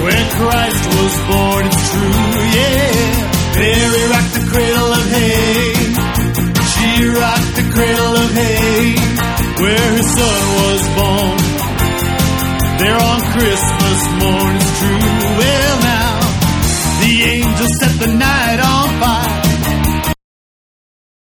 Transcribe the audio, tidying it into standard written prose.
when Christ was born, it's true, yeah. Mary rocked the cradle of hay. She rocked the cradle of hay, where her son was born. There on Christmas morn, it's true. Well, now